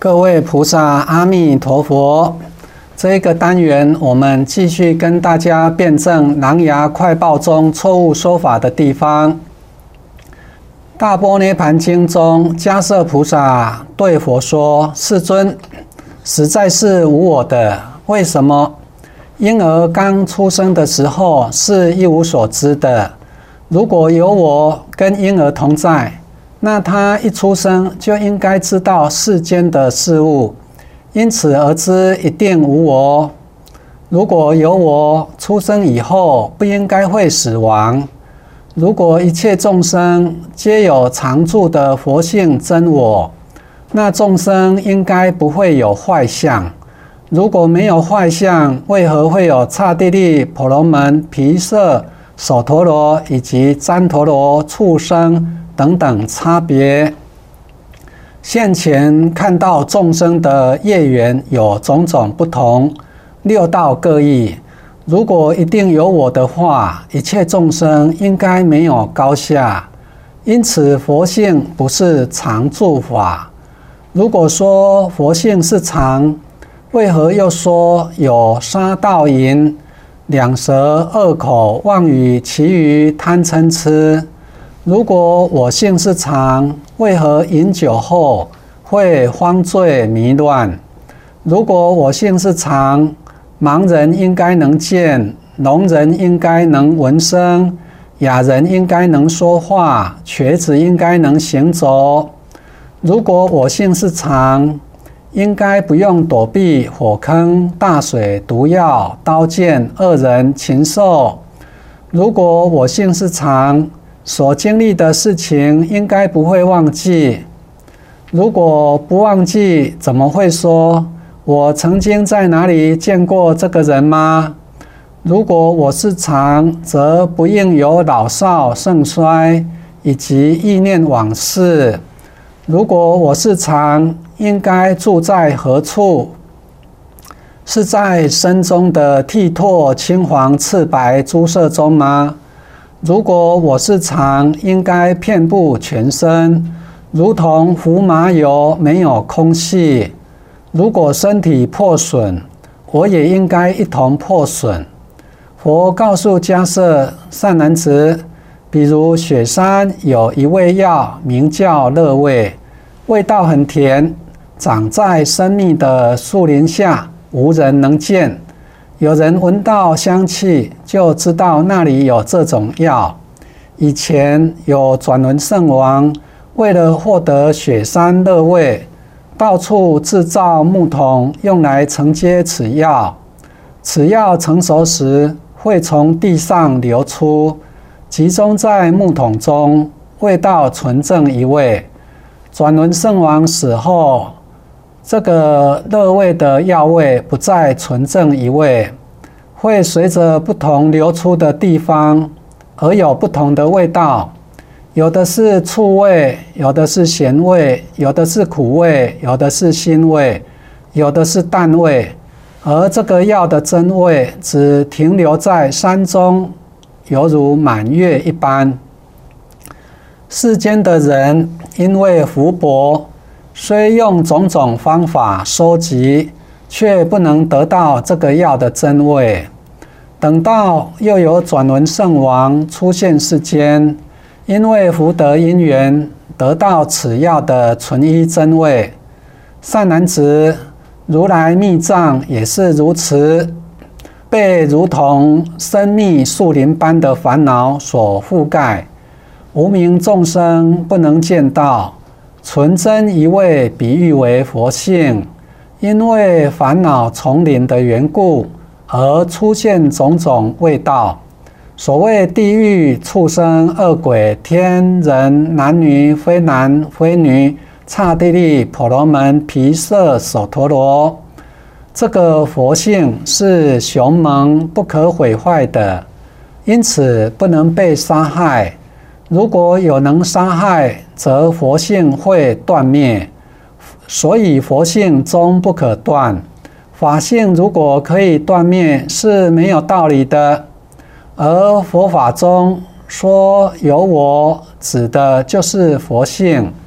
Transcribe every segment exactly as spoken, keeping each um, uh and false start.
各位菩萨，阿弥陀佛。这个单元我们继续跟大家辩证琅琊快报中错误说法的地方。大般涅盘经中，迦叶菩萨对佛说：世尊，实在是无我的。为什么？婴儿刚出生的时候是一无所知的，如果有我跟婴儿同在，那他一出生就应该知道世间的事物，因此而知一定无我。如果有我，出生以后不应该会死亡。如果一切众生皆有常住的佛性真我，那众生应该不会有坏相。如果没有坏相，为何会有刹帝利、婆罗门、毗舍、首陀罗以及旃陀罗、畜生等等差别？现前看到众生的业缘有种种不同，六道各异。如果一定有我的话，一切众生应该没有高下。因此佛性不是常住法。如果说佛性是常，为何又说有杀盗淫、两舌、恶口、妄语、绮语、贪嗔痴？如果我性是常，为何饮酒后会荒醉迷乱？如果我性是常，盲人应该能见，聋人应该能闻声，哑人应该能说话，瘸子应该能行走。如果我性是常，应该不用躲避火坑、大水、毒药、刀剑、恶人、禽兽。如果我性是常，所经历的事情应该不会忘记。如果不忘记，怎么会说我曾经在哪里见过这个人吗？如果我是常，则不应有老少盛衰以及忆念往事。如果我是常，应该住在何处？是在身中的剔透青黄赤白诸色中吗？如果我是常，应该遍布全身，如同胡麻油没有空隙。如果身体破损，我也应该一同破损。佛告诉迦叶善男子，比如雪山有一味药，名叫乐味，味道很甜，长在深密的树林下，无人能见。有人闻到香气，就知道那里有这种药。以前有转轮圣王，为了获得雪山乐味，到处制造木桶，用来承接此药。此药成熟时，会从地上流出，集中在木桶中，味道纯正一味。转轮圣王死后，这个乐味的药味不再纯正一味，会随着不同流出的地方而有不同的味道。有的是醋味，有的是咸味，有的是苦味，有的是辛味，有的是淡味。而这个药的真味只停留在山中，犹如满月一般。世间的人因为福薄，虽用种种方法收集，却不能得到这个药的真味。等到又有转轮圣王出现世间，因为福德因缘，得到此药的纯一真味。善男子，如来密藏也是如此，被如同深密树林般的烦恼所覆盖，无明众生不能见到。纯真一味比喻为佛性，因为烦恼丛林的缘故，而出现种种味道。所谓地狱、畜生、恶鬼、天人、男女、非男非女、刹帝利、婆罗门、毗舍、首陀罗，这个佛性是雄猛不可毁坏的，因此不能被杀害。如果有能杀害，则佛性会断灭，所以佛性终不可断。法性如果可以断灭，是没有道理的。而佛法中说有我，指的就是佛性。这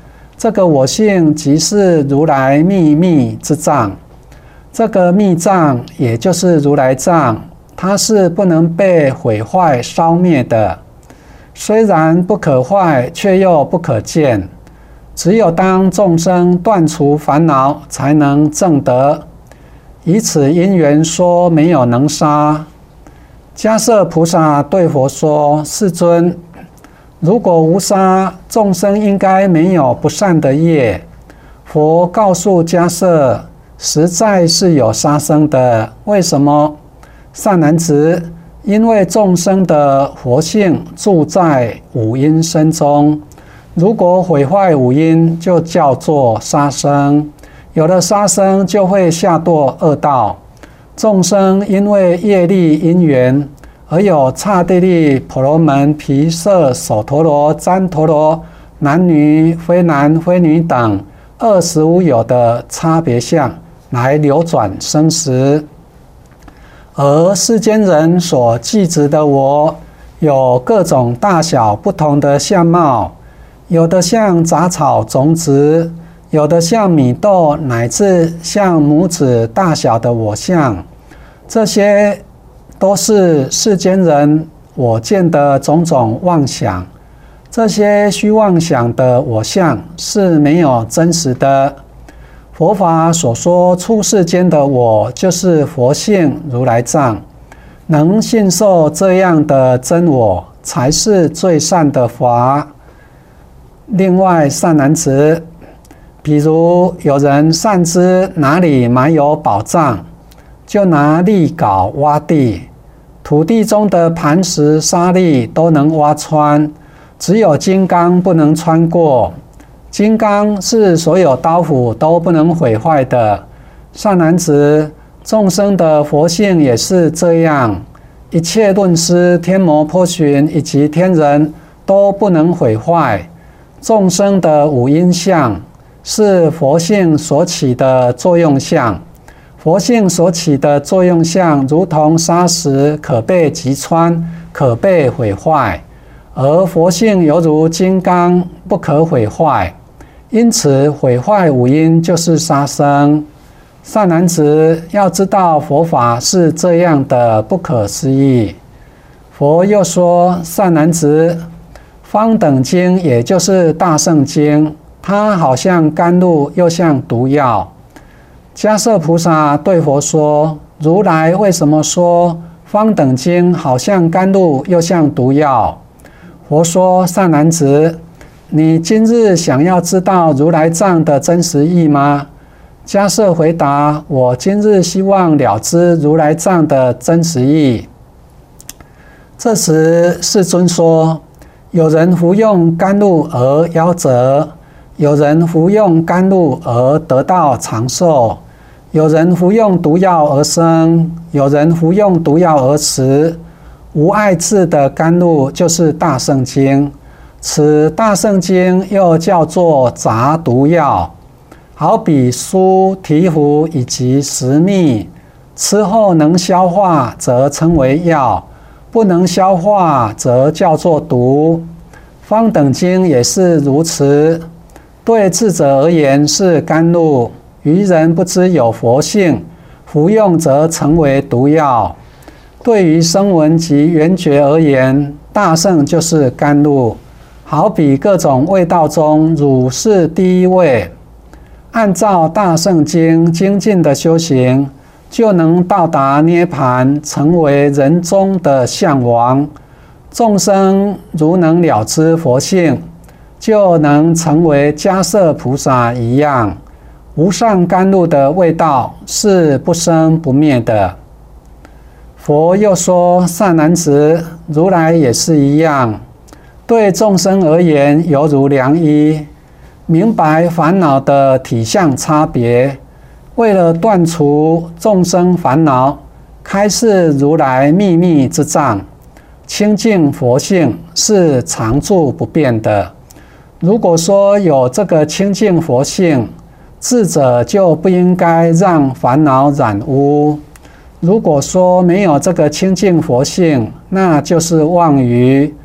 这个我性即是如来秘密之藏，这个密藏也就是如来藏，它是不能被毁坏烧灭的。虽然不可坏，却又不可见。只有当众生断除烦恼，才能证得。以此因缘说没有能杀。迦叶菩萨对佛说：世尊，如果无杀，众生应该没有不善的业。佛告诉迦叶，实在是有杀生的。为什么？善男子，因为众生的活性住在五阴身中，如果毁坏五阴，就叫做杀生。有了杀生，就会下堕恶道。众生因为业力因缘，而有刹帝利、婆罗门、毗舍、首陀罗、旃陀罗、男女、非男非女等二十五有的差别相来流转生死。而世间人所记执的我，有各种大小不同的相貌，有的像杂草种子，有的像米豆，乃至像拇指大小的我相。这些都是世间人我见的种种妄想。这些虚妄想的我相是没有真实的。佛法所说出世间的我，就是佛性如来藏。能信受这样的真我，才是最善的法。另外，善男子，比如有人善知哪里埋有宝藏，就拿砾镐挖地，土地中的磐石沙砾都能挖穿，只有金刚不能穿过。金刚是所有刀斧都不能毁坏的。善男子，众生的佛性也是这样，一切论师、天魔波旬以及天人都不能毁坏。众生的五阴相是佛性所起的作用相，佛性所起的作用相如同砂石，可被击穿，可被毁坏，而佛性犹如金刚，不可毁坏。因此，毁坏五阴就是杀生。善男子，要知道佛法是这样的不可思议。佛又说：善男子，方等经也就是大圣经，它好像甘露，又像毒药。迦叶菩萨对佛说：如来为什么说方等经好像甘露，又像毒药？佛说：善男子，你今日想要知道如来藏的真实义吗？迦叶回答：我今日希望了知如来藏的真实义。这时世尊说：有人服用甘露而夭折，有人服用甘露而得到长寿，有人服用毒药而生，有人服用毒药而死。无碍智的甘露就是大圣经，此大圣经又叫做杂毒药，好比酥、醍醐以及食蜜，吃后能消化则称为药，不能消化则叫做毒。方等经也是如此，对智者而言是甘露，愚人不知有佛性，服用则成为毒药。对于声闻及缘觉而言，大圣就是甘露，好比各种味道中乳是第一味。按照大圣经精进的修行，就能到达涅槃，成为人中的相王。众生如能了知佛性，就能成为迦叶菩萨一样。无上甘露的味道是不生不灭的。佛又说：善男子，如来也是一样，对众生而言犹如良医，明白烦恼的体相差别，为了断除众生烦恼，开示如来秘密之藏。清净佛性是常住不变的。如果说有这个清净佛性，智者就不应该让烦恼染污；如果说没有这个清净佛性，那就是妄语。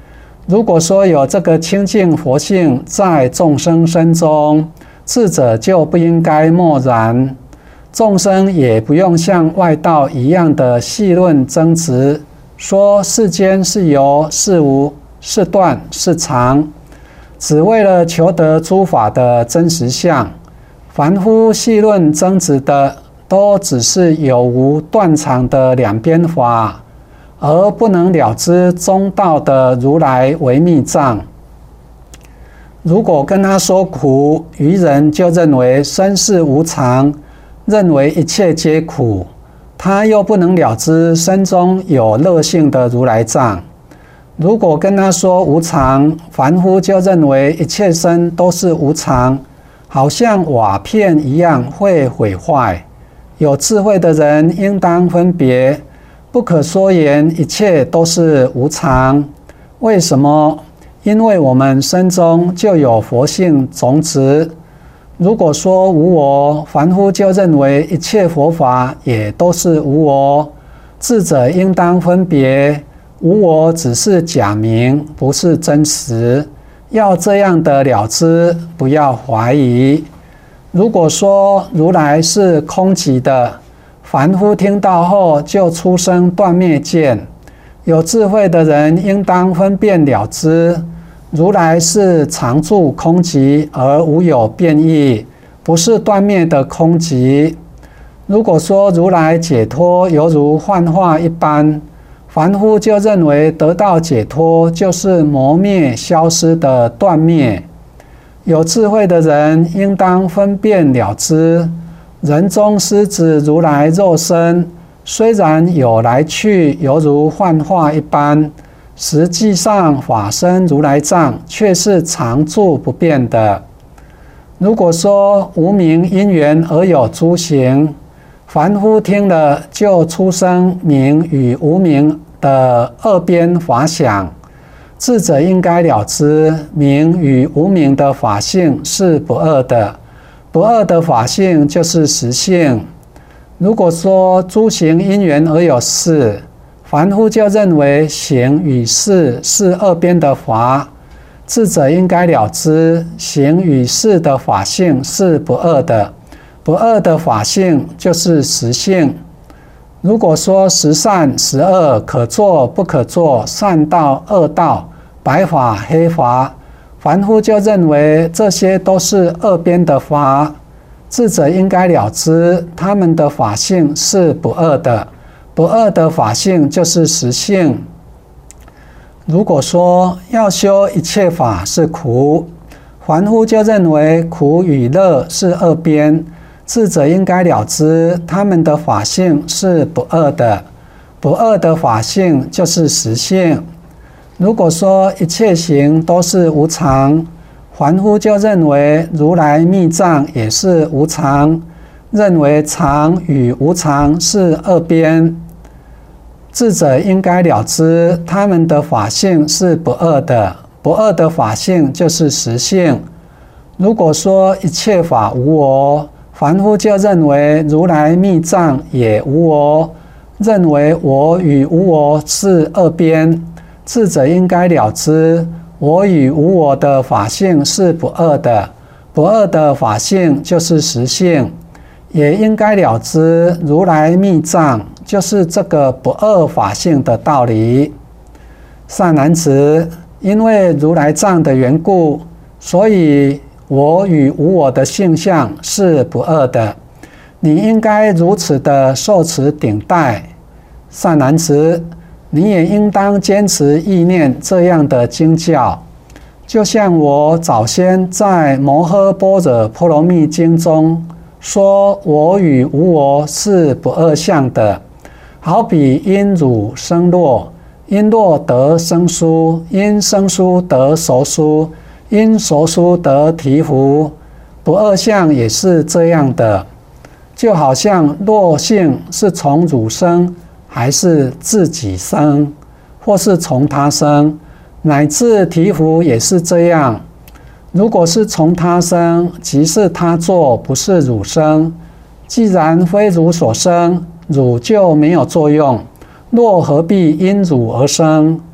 如果说有这个清净佛性在众生身中，智者就不应该漠然，众生也不用像外道一样的戏论争执，说世间是有是无是断是常，只为了求得诸法的真实相。凡夫戏论争执的，都只是有无断常的两边法，而不能了知中道的如来为密藏。如果跟他说苦，愚人就认为身世无常，认为一切皆苦，他又不能了知身中有乐性的如来藏。如果跟他说无常，凡夫就认为一切身都是无常，好像瓦片一样会毁坏。有智慧的人应当分别，不可说言一切都是无常。为什么？因为我们身中就有佛性种子。如果说无我，凡夫就认为一切佛法也都是无我。智者应当分别，无我只是假名，不是真实。要这样的了知，不要怀疑。如果说如来是空寂的，凡夫听到后就出生断灭见。有智慧的人应当分辨了知，如来是常住空寂而无有变异，不是断灭的空寂。如果说如来解脱犹如幻化一般，凡夫就认为得到解脱就是磨灭消失的断灭。有智慧的人应当分辨了知，人中狮子如来肉身，虽然有来去犹如幻化一般，实际上法身如来藏却是常住不变的。如果说无明因缘而有诸行，凡夫听了就出生明与无明的二边法想。智者应该了知，明与无明的法性是不二的，不二的法性就是实性。如果说诸行因缘而有事，凡夫就认为行与事是二边的法。智者应该了知，行与事的法性是不二的，不二的法性就是实性。如果说十善十恶，可做不可做，善道恶道，白法黑法，凡夫就认为这些都是二边的法。智者应该了知，他们的法性是不二的，不二的法性就是实性。如果说要修一切法是苦，凡夫就认为苦与乐是二边。智者应该了知，他们的法性是不二的，不二的法性就是实性。如果说一切行都是无常，凡夫就认为如来密藏也是无常，认为常与无常是二边。智者应该了知，他们的法性是不二的，不二的法性就是实性。如果说一切法无我，凡夫就认为如来密藏也无我，认为我与无我是二边。智者应该了知，我与无我的法性是不二的，不二的法性就是实性。也应该了知，如来密藏就是这个不二法性的道理。善男子，因为如来藏的缘故，所以我与无我的性相是不二的，你应该如此的受持顶戴。善男子，你也应当坚持意念这样的经教，就像我早先在《摩诃般若波罗蜜经》中说，我与无我是不二相的，好比因汝生落，因落得生疏，因生疏得熟疏，因熟疏得醍醐，不二相也是这样的。就好像落性是从汝生，还是自己生，或是从他生，乃至醍醐也是这样。如果是从他生，即是他作，不是汝生。既然非汝所生，汝就没有作用，若何必因汝而生？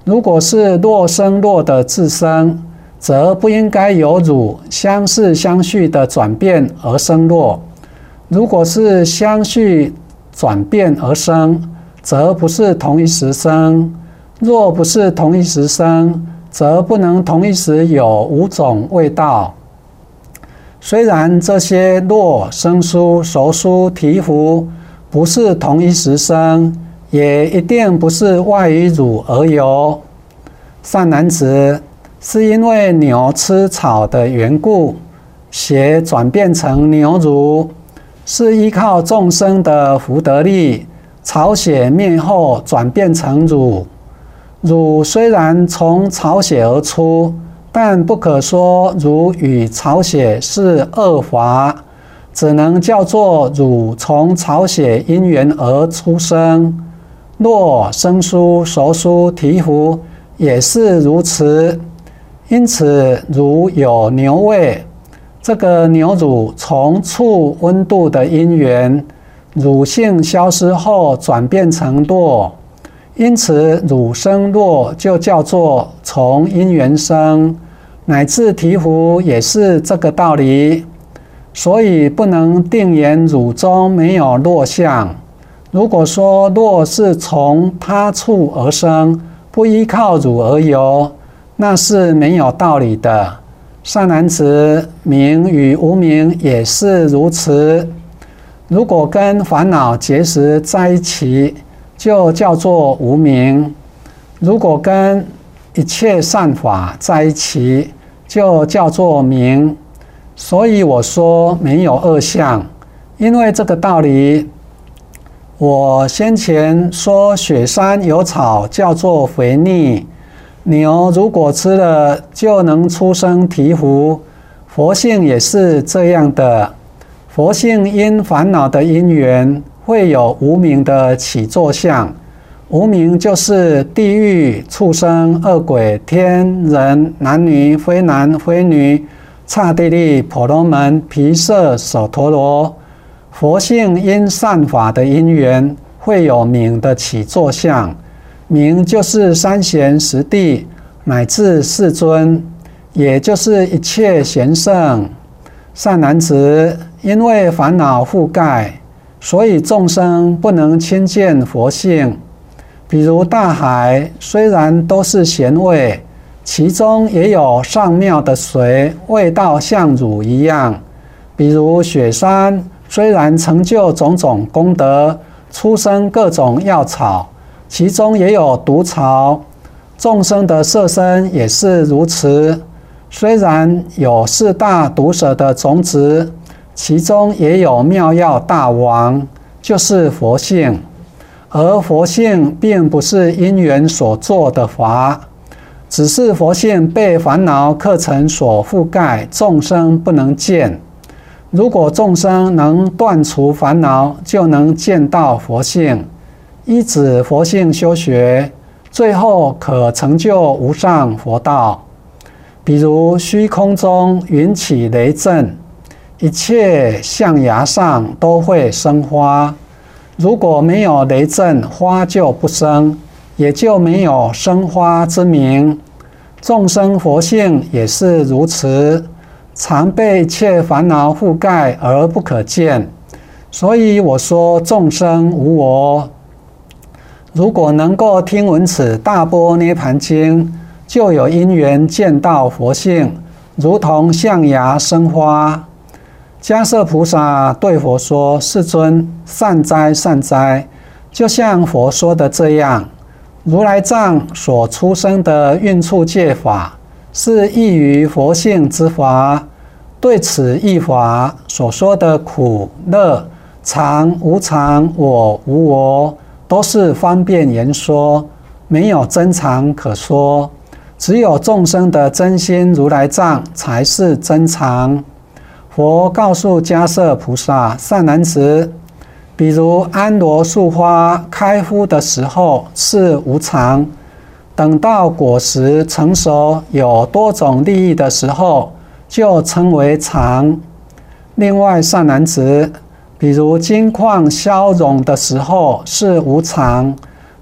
如果是若生若的自生，则不应该由汝相似相续的转变而生若；如果是相续转变而生，则不是同一时生。若不是同一时生，则不能同一时有五种味道。虽然这些若、生疏、熟疏、醍醐不是同一时生，也一定不是外于汝而有。善男子，是因为牛吃草的缘故，血转变成牛乳，是依靠众生的福德力，草血灭后转变成乳。乳虽然从草血而出，但不可说乳与草血是二法，只能叫做乳从草血因缘而出生。若生疏、熟疏、醍醐也是如此。因此，乳有牛味，这个牛乳从触温度的因缘，乳性消失后转变成弱，因此乳生弱就叫做从因缘生，乃至醍醐也是这个道理。所以不能定言乳中没有弱相。如果说弱是从他处而生，不依靠乳而有，那是没有道理的。善男子，明与无明也是如此。如果跟烦恼结识在一起，就叫做无明；如果跟一切善法在一起，就叫做明。所以我说没有二相，因为这个道理，我先前说雪山有草叫做肥腻，牛如果吃了就能出生醍醐，佛性也是这样的。佛性因烦恼的因缘，会有无明的起作相。无明就是地狱、畜生、恶鬼、天人、男女、非男非女、刹帝利、婆罗门、毗舍、首陀罗。佛性因善法的因缘，会有明的起作相。明就是三贤十地乃至世尊，也就是一切贤圣。善男子，因为烦恼覆盖，所以众生不能亲见佛性。比如大海，虽然都是咸味，其中也有上妙的水，味道像乳一样。比如雪山，虽然成就种种功德，出生各种药草，其中也有毒草。众生的色身也是如此，虽然有四大毒蛇的种子，其中也有妙药大王，就是佛性。而佛性并不是因缘所做的法，只是佛性被烦恼课程所覆盖，众生不能见。如果众生能断除烦恼，就能见到佛性，依止佛性修学，最后可成就无上佛道。比如虚空中云起雷震，一切象牙上都会生花。如果没有雷震，花就不生，也就没有生花之名。众生佛性也是如此，常被一切烦恼覆盖而不可见。所以我说众生无我。如果能够听闻此大般涅盘经，就有因缘见到佛性，如同象牙生花。迦叶菩萨对佛说：“世尊，善哉善哉！就像佛说的这样，如来藏所出生的运处戒法，是异于佛性之法。对此异法所说的苦、乐、常、无常、我、无我，都是方便言说，没有真常可说。只有众生的真心如来藏才是真常。”佛告诉迦叶菩萨：“善男子，比如安罗树花开敷的时候是无常，等到果实成熟有多种利益的时候，就称为常。另外，善男子，比如金矿消融的时候是无常，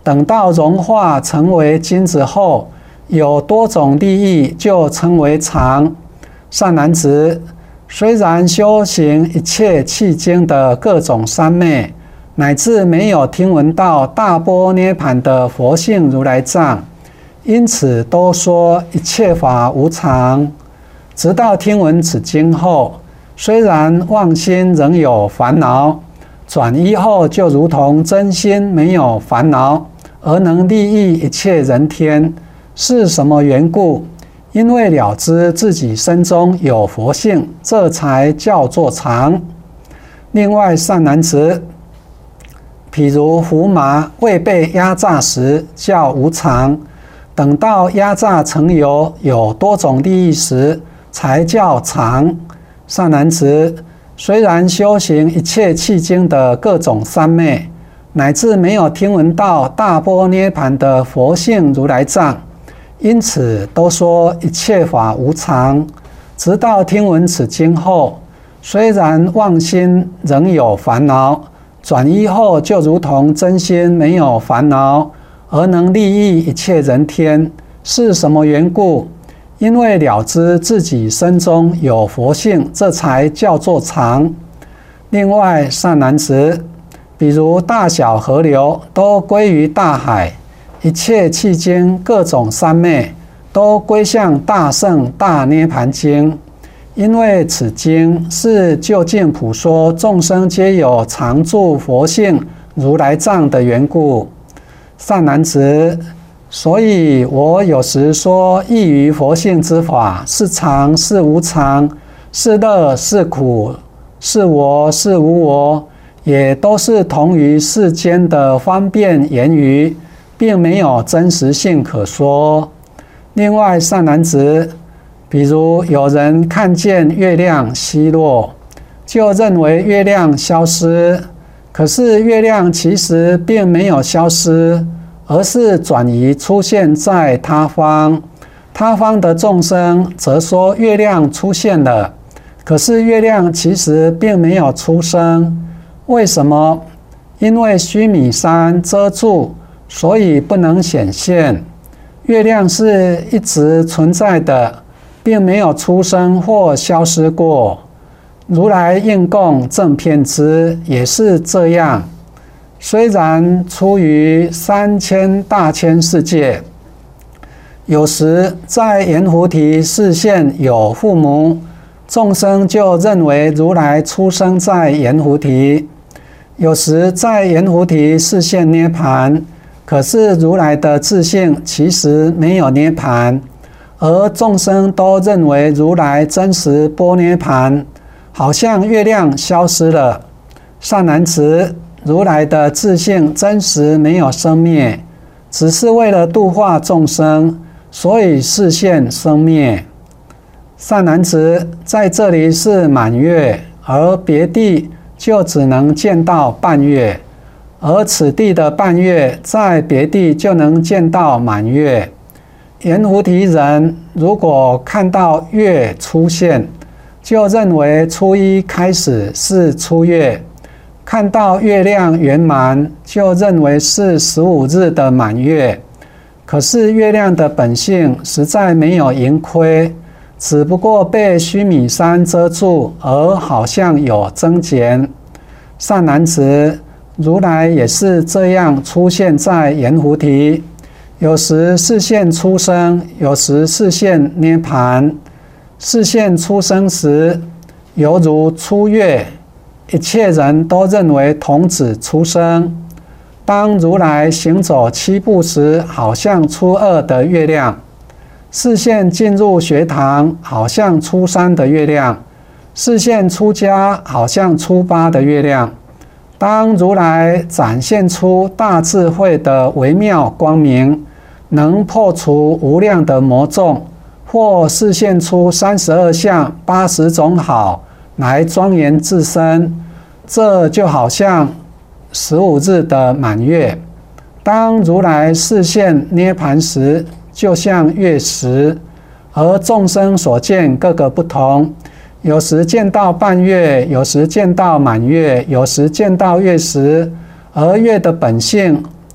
等到融化成为金子后，有多种利益，就称为常。善男子，虽然修行一切契经的各种三昧，乃至没有听闻到大般涅盘的佛性如来藏，因此都说一切法无常。直到听闻此经后，虽然妄心仍有烦恼，转依后就如同真心没有烦恼，而能利益一切人天。是什么缘故？因为了知自己身中有佛性，这才叫做常。另外，善男子，譬如胡麻未被压榨时叫无常，等到压榨成油，有多种利益时才叫常。善男子，虽然修行一切契经的各种三昧，乃至没有听闻到大般涅盘的佛性如来藏，因此都说一切法无常。直到听闻此经后，虽然妄心仍有烦恼，转依后就如同真心没有烦恼，而能利益一切人天。是什么缘故？因为了知自己身中有佛性，这才叫做常。另外，善男子，比如大小河流都归于大海，一切契经各种三昧都归向大圣大涅盘经，因为此经是究竟普说众生皆有常住佛性如来藏的缘故。善男子，所以我有时说异于佛性之法，是常是无常，是乐是苦，是我是无我，也都是同于世间的方便言语，并没有真实性可说。另外，善男子，比如有人看见月亮稀落，就认为月亮消失，可是月亮其实并没有消失，而是转移出现在他方。他方的众生则说月亮出现了，可是月亮其实并没有出生。为什么？因为须弥山遮住，所以不能显现。月亮是一直存在的，并没有出生或消失过。如来应供正遍知也是这样。虽然出于三千大千世界，有时在阎浮提示现有父母，众生就认为如来出生在阎浮提；有时在阎浮提示现涅盘，可是如来的自性其实没有涅盘，而众生都认为如来真实般涅盘，好像月亮消失了。善男子，如来的自性真实没有生灭，只是为了度化众生，所以示现生灭。善男子，在这里是满月，而别地就只能见到半月，而此地的半月在别地就能见到满月。阎浮提人如果看到月出现，就认为初一开始是初月；看到月亮圆满，就认为是十五日的满月。可是月亮的本性实在没有盈亏，只不过被须弥山遮住，而好像有增减。善男子，如来也是这样出现在阎浮提，有时示现出生，有时示现涅盘。示现出生时，犹如初月，一切人都认为童子出生。当如来行走七步时，好像初二的月亮；示现进入学堂，好像初三的月亮；示现出家，好像初八的月亮。当如来展现出大智慧的微妙光明，能破除无量的魔众，或示现出三十二相、八十种好来庄严自身，这就好像十五日的满月。当如来示现涅盘时，就像月食，而众生所见各个不同，有时见到半月，有时见到满月，有时见到月食，而月的本性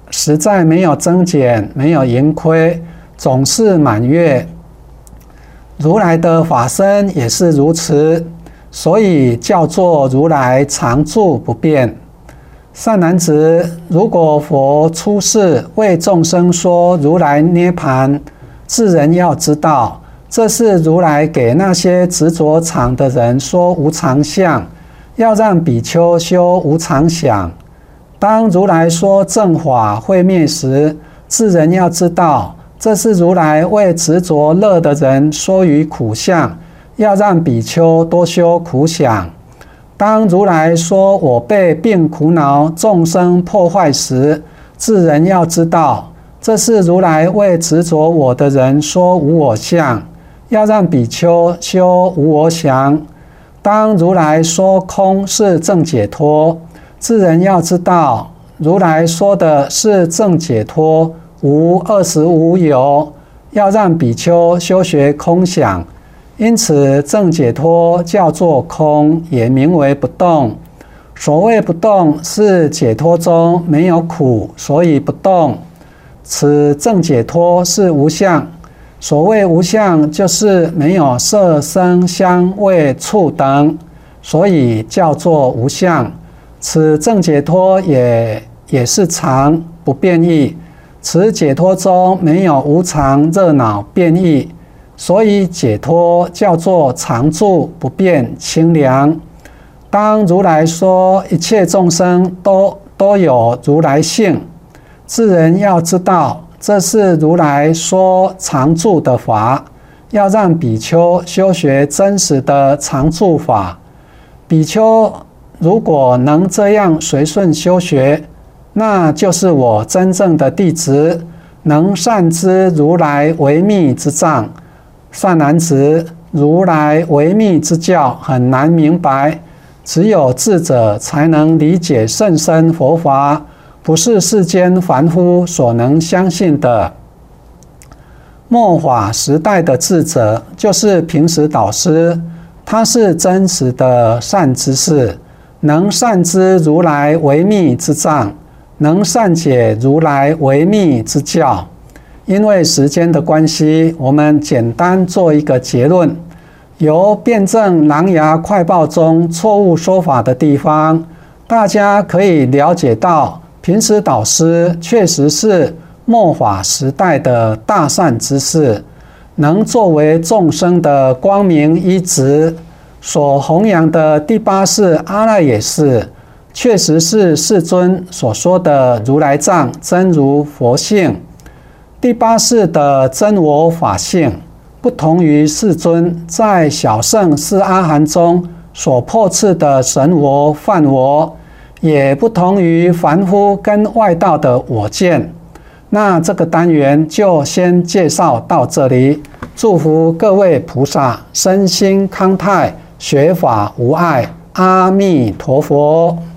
实在没有增减，没有盈亏，总是满月。如来的法身也是如此，所以叫做如来常住不变。善男子，如果佛出世为众生说如来涅槃，自人要知道，这是如来给那些执着常的人说无常相，要让比丘修无常想。当如来说正法会灭时，自人要知道，这是如来为执着乐的人说于苦相，要让比丘多修苦想。当如来说我被病苦恼众生破坏时，自人要知道，这是如来为执着我的人说无我相，要让比丘修无我想。当如来说空是正解脱，自人要知道，如来说的是正解脱，无二十无有，要让比丘修学空想。因此正解脱叫做空，也名为不动。所谓不动，是解脱中没有苦，所以不动。此正解脱是无相。所谓无相，就是没有色声香味触等，所以叫做无相。此正解脱也也是常不变异。此解脱中没有无常热闹变异，所以解脱叫做常住不变清凉。当如来说一切众生都都有如来性，自人要知道，这是如来说常住的法，要让比丘修学真实的常住法。比丘如果能这样随顺修学，那就是我真正的弟子，能善知如来微密之藏。善男子，如来微密之教很难明白，只有智者才能理解甚深佛法，不是世间凡夫所能相信的。末法时代的智者就是平时导师，他是真实的善知识，能善知如来微密之藏，能善解如来微密之教。因为时间的关系，我们简单做一个结论。由辩证琅琊快报中错误说法的地方，大家可以了解到，平时导师确实是末法时代的大善之士，能作为众生的光明依止。所弘扬的第八世阿赖耶识，确实是世尊所说的如来藏真如佛性。第八世的真我法性，不同于世尊在小乘四阿含中所破斥的神我、梵我，也不同于凡夫跟外道的我见。那这个单元就先介绍到这里，祝福各位菩萨身心康泰，学法无碍，阿弥陀佛。